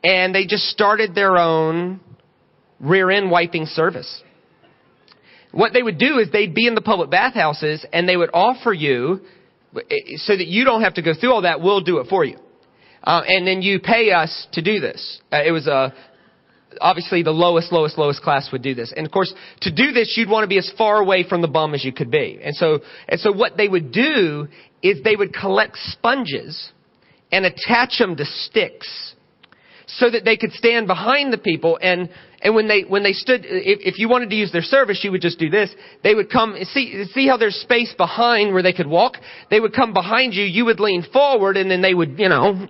and they just started their own rear end wiping service. What they would do is they'd be in the public bathhouses and they would offer you, so that you don't have to go through all that, we'll do it for you. Uh, and then you pay us to do this. Uh, it was a, obviously the lowest, lowest, lowest class would do this. And of course, to do this, you'd want to be as far away from the bum as you could be. And so, and so what they would do is they would collect sponges and attach them to sticks so that they could stand behind the people. And, and when they, when they stood, if, if you wanted to use their service, you would just do this. They would come, see, see how there's space behind where they could walk? They would come behind you, you would lean forward, and then they would, you know,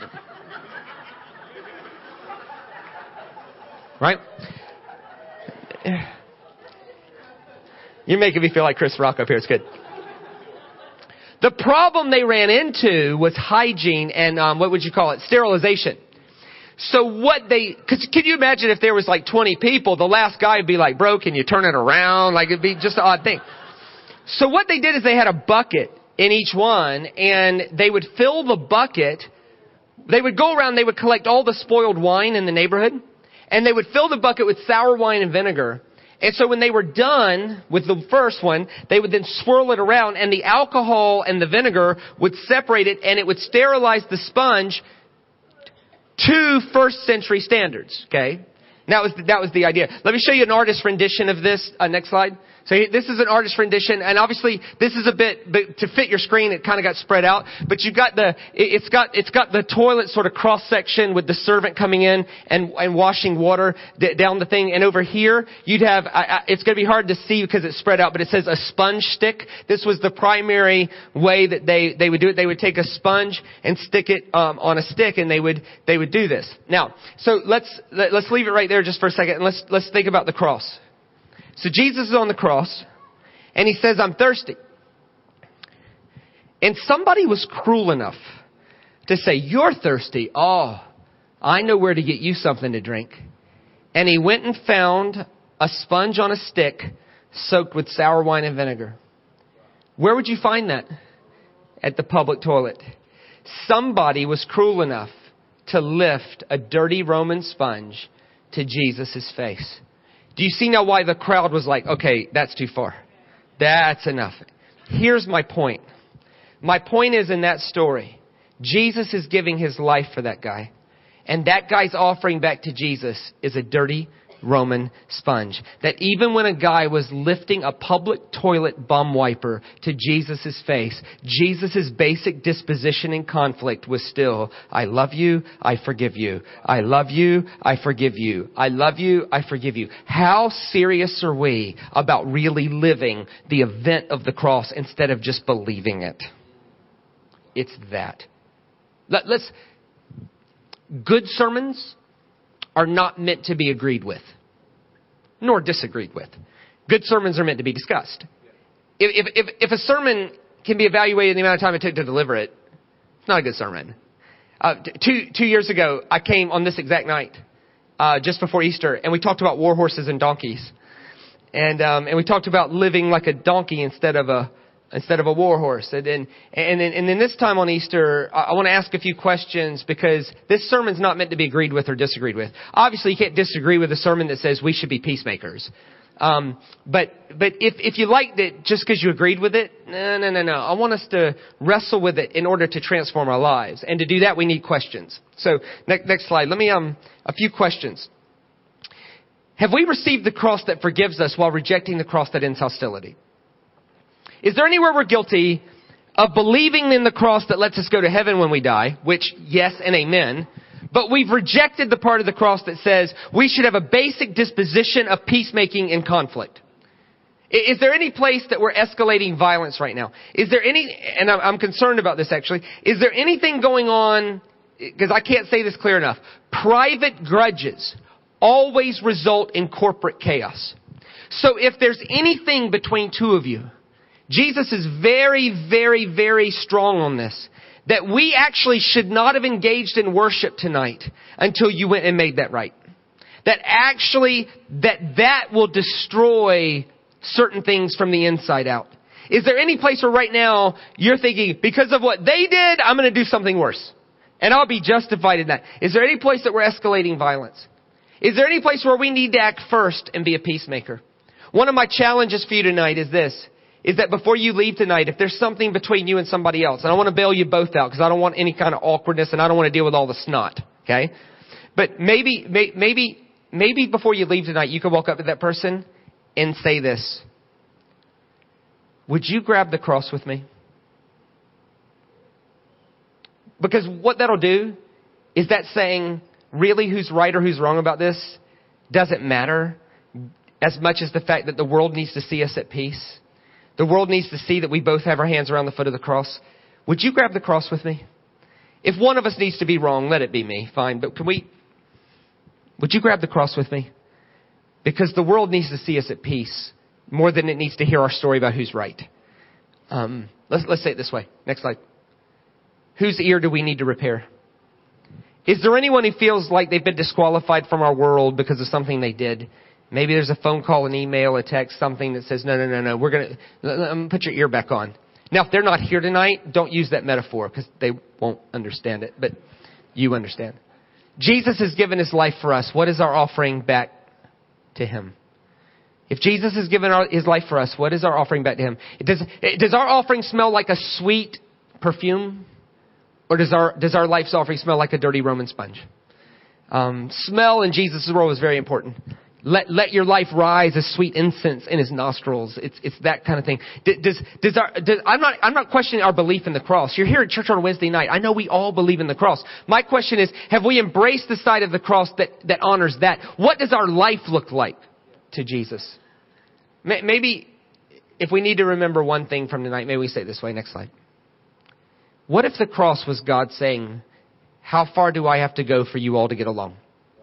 right? You're making me feel like Chris Rock up here. It's good. The problem they ran into was hygiene and, um, what would you call it? Sterilization. So what they, cause can you imagine if there was like twenty people, the last guy would be like, bro, can you turn it around? Like it'd be just an odd thing. So what they did is they had a bucket in each one, and they would fill the bucket. They would go around, they would collect all the spoiled wine in the neighborhood, and they would fill the bucket with sour wine and vinegar. And so when they were done with the first one, they would then swirl it around, and the alcohol and the vinegar would separate it, and it would sterilize the sponge to first century standards. Okay? That was, that was the idea. Let me show you an artist rendition of this. Uh, next slide. So this is an artist rendition, and obviously this is a bit, but to fit your screen, it kind of got spread out. But you've got the, it's got, it's got the toilet sort of cross section with the servant coming in and, and washing water d- down the thing. And over here, you'd have, I, I, it's going to be hard to see because it's spread out, but it says a sponge stick. This was the primary way that they, they would do it. They would take a sponge and stick it, um, on a stick, and they would, they would do this. Now, so let's, let, let's leave it right there just for a second, and let's, let's think about the cross. So Jesus is on the cross, and he says, I'm thirsty. And somebody was cruel enough to say, you're thirsty. Oh, I know where to get you something to drink. And he went and found a sponge on a stick soaked with sour wine and vinegar. Where would you find that? At the public toilet. Somebody was cruel enough to lift a dirty Roman sponge to Jesus' face. Do you see now why the crowd was like, okay, that's too far. That's enough. Here's my point. My point is, in that story, Jesus is giving his life for that guy. And that guy's offering back to Jesus is a dirty Roman sponge. That even when a guy was lifting a public toilet bum wiper to Jesus' face, Jesus' basic disposition in conflict was still, I love you, I forgive you. I love you, I forgive you. I love you, I forgive you. How serious are we about really living the event of the cross instead of just believing it? It's that. Let, let's, good sermons are not meant to be agreed with, nor disagreed with. Good sermons are meant to be discussed. If, if, if, if a sermon can be evaluated in the amount of time it took to deliver it, it's not a good sermon. Uh, two, two years ago, I came on this exact night, uh, just before Easter, and we talked about war horses and donkeys. And, um, and we talked about living like a donkey instead of a, instead of a war horse. And then, and then, and then this time on Easter, I, I want to ask a few questions because this sermon's not meant to be agreed with or disagreed with. Obviously, you can't disagree with a sermon that says we should be peacemakers. Um, but, but if, if you liked it just because you agreed with it, no, no, no, no. I want us to wrestle with it in order to transform our lives. And to do that, we need questions. So next, next slide. Let me, um, a few questions. Have we received the cross that forgives us while rejecting the cross that ends hostility? Is there anywhere we're guilty of believing in the cross that lets us go to heaven when we die? Which, yes and amen. But we've rejected the part of the cross that says we should have a basic disposition of peacemaking in conflict. Is there any place that we're escalating violence right now? Is there any, and I'm concerned about this actually, is there anything going on, because I can't say this clear enough, private grudges always result in corporate chaos. So if there's anything between two of you, Jesus is very, very, very strong on this. That we actually should not have engaged in worship tonight until you went and made that right. That actually, that that will destroy certain things from the inside out. Is there any place where right now you're thinking, because of what they did, I'm going to do something worse? And I'll be justified in that. Is there any place that we're escalating violence? Is there any place where we need to act first and be a peacemaker? One of my challenges for you tonight is this, is that before you leave tonight, if there's something between you and somebody else, and I want to bail you both out because I don't want any kind of awkwardness and I don't want to deal with all the snot, okay? But maybe, may, maybe, maybe before you leave tonight, you can walk up to that person and say this. Would you grab the cross with me? Because what that'll do is that saying, really, who's right or who's wrong about this doesn't matter as much as the fact that the world needs to see us at peace. The world needs to see that we both have our hands around the foot of the cross. Would you grab the cross with me? If one of us needs to be wrong, let it be me. Fine. But can we, would you grab the cross with me? Because the world needs to see us at peace more than it needs to hear our story about who's right. Um, let's, let's say it this way. Next slide. Whose ear do we need to repair? Is there anyone who feels like they've been disqualified from our world because of something they did? Maybe there's a phone call, an email, a text, something that says, no, no, no, no, we're going to put your ear back on. Now, if they're not here tonight, don't use that metaphor because they won't understand it, but you understand. Jesus has given his life for us. What is our offering back to him? If Jesus has given our, his life for us, what is our offering back to him? Does, does our offering smell like a sweet perfume? Or does our, does our life's offering smell like a dirty Roman sponge? Um, smell in Jesus' role is very important. Let, let your life rise as sweet incense in his nostrils. It's, it's that kind of thing. Does, does our, does, I'm not, I'm not questioning our belief in the cross. You're here at church on a Wednesday night. I know we all believe in the cross. My question is, have we embraced the side of the cross that, that honors that? What does our life look like to Jesus? Maybe if we need to remember one thing from tonight, maybe we say it this way. Next slide. What if the cross was God saying, how far do I have to go for you all to get along?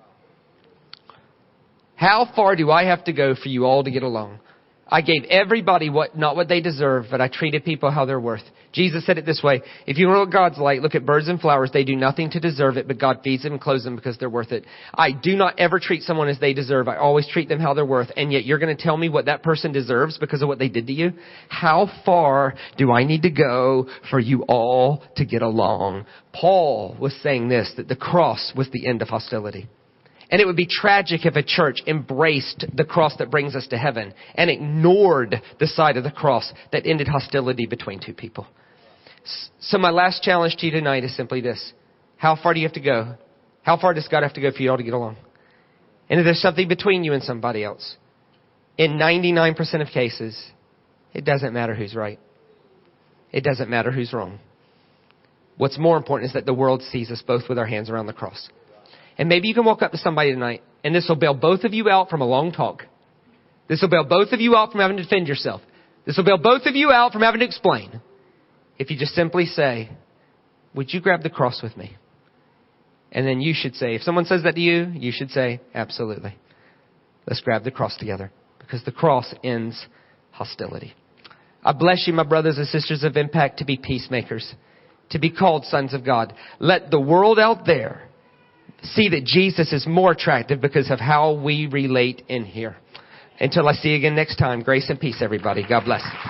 How far do I have to go for you all to get along? I gave everybody what, not what they deserve, but I treated people how they're worth. Jesus said it this way. If you know what God's like, look at birds and flowers. They do nothing to deserve it, but God feeds them and clothes them because they're worth it. I do not ever treat someone as they deserve. I always treat them how they're worth. And yet you're going to tell me what that person deserves because of what they did to you? How far do I need to go for you all to get along? Paul was saying this, that the cross was the end of hostility. And it would be tragic if a church embraced the cross that brings us to heaven and ignored the side of the cross that ended hostility between two people. So my last challenge to you tonight is simply this. How far do you have to go? How far does God have to go for you all to get along? And if there's something between you and somebody else, in ninety-nine percent of cases, it doesn't matter who's right. It doesn't matter who's wrong. What's more important is that the world sees us both with our hands around the cross. And maybe you can walk up to somebody tonight, and this will bail both of you out from a long talk. This will bail both of you out from having to defend yourself. This will bail both of you out from having to explain. If you just simply say, would you grab the cross with me? And then you should say, if someone says that to you, you should say, absolutely. Let's grab the cross together. Because the cross ends hostility. I bless you, my brothers and sisters of Impact, to be peacemakers. To be called sons of God. Let the world out there see that Jesus is more attractive because of how we relate in here. Until I see you again next time, grace and peace, everybody. God bless.